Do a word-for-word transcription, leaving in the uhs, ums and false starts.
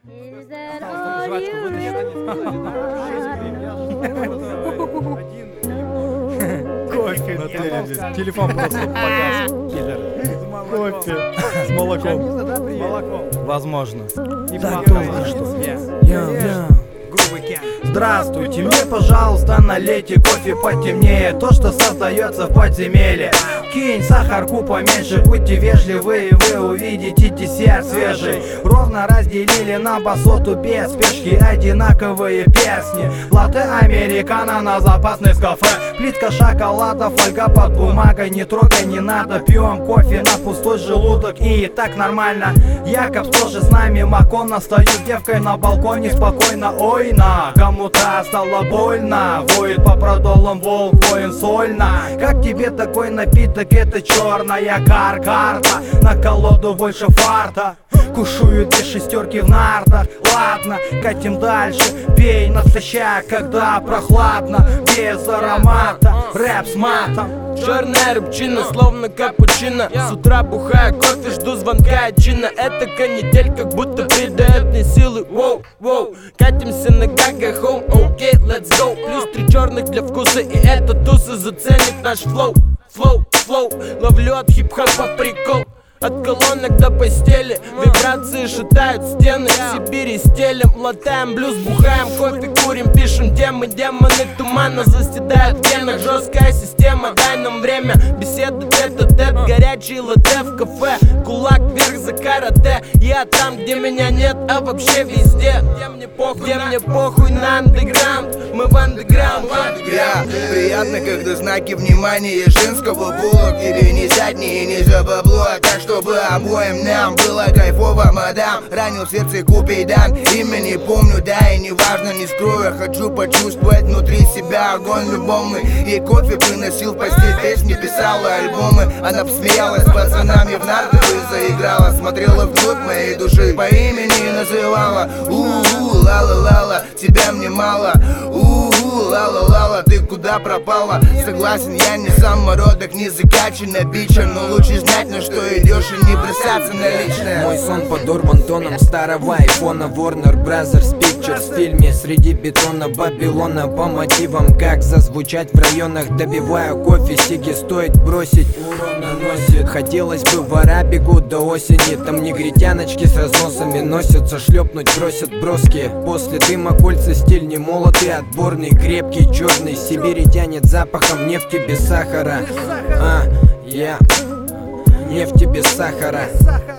Is that all you Кофе на теле, телефон просто погас. Киллер. Кофе с молоком. Молоком. Возможно. Да, только что. Здравствуйте, мне, пожалуйста, налейте кофе потемнее. То, что создается в подземелье. Кинь сахарку поменьше, будьте вежливы, и вы увидите десерт свежий. Ровно разделили на басоту без спешки одинаковые перстни. Латте американо на запасный с кафе. Плитка шоколада, фольга под бумагой. Не трогай, не надо, пьем кофе на пустой желудок. И так нормально. Якобс тоже с нами, Макона. Стою с девкой на балконе спокойно. Ой, на, кому-то стало больно. Воет по продолам волк, воин сольно. Как тебе такой напиток? Это черная кар-карта. На колоду больше фарта. Кушают две шестерки в нартах. Ладно, катим дальше. Пей натощак, когда прохладно. Без аромата, рэп с матом. Черная рыбчина, словно капучино. С утра бухаю кофе, жду звонка от чина. Эта канитель как будто придает мне силы. Воу, воу, катимся на гага home. Окей, okay, let's go. Плюс три черных для вкуса, и эта туса заценит наш флоу. Флоу, флоу, ловлю от хип-хопа прикол. От колонок до постели, вибрации шатают стены. Сибири стелем, латаем блюз, бухаем кофе, курим, пишем темы. Демоны тумана заседают в генах. Жесткая система, дай нам время. Беседы тет-а-тет, горячий латте в кафе. Кулак вверх за карате. Я там, где меня нет, а вообще везде. Где мне похуй, где мне похуй на андеграунд. Мы в андеграунд, в андеграунд. Приятно, когда знаки внимания женского пола. Тебе не задние, не за бабло. Так что чтобы обоим нам было кайфово, мадам. Ранил в сердце Купидан, имя не помню, да и не важно, не скрою. Я хочу почувствовать внутри себя огонь любовный. Ей кофе приносил в постель, песни писала, альбомы. Она посмеялась с пацанами в нарты и заиграла. Смотрела вглубь моей души, по имени называла. У-у-у, ла-ла-ла-ла, тебя мне мало. У-у-у, ла-ла-ла-ла, ты куда пропала? Согласен, я не самородок, не закачан бича, но лучше знать, на что идешь и не бросаться на личное. Мой сон подорван тоном старого айфона. Warner Brothers Pictures в фильме среди бетона Babylon. По мотивам, как зазвучать в районах. Добиваю кофе, сиги стоит бросить, урон наносит. Хотелось бы в Арабику до осени. Там негритяночки с разносами носятся, шлепнуть просят броски. После дыма кольца, стиль не молотый, отборный, крепкий, черный. Сибири тянет запахом нефти без сахара. А, я... Нефти без сахара.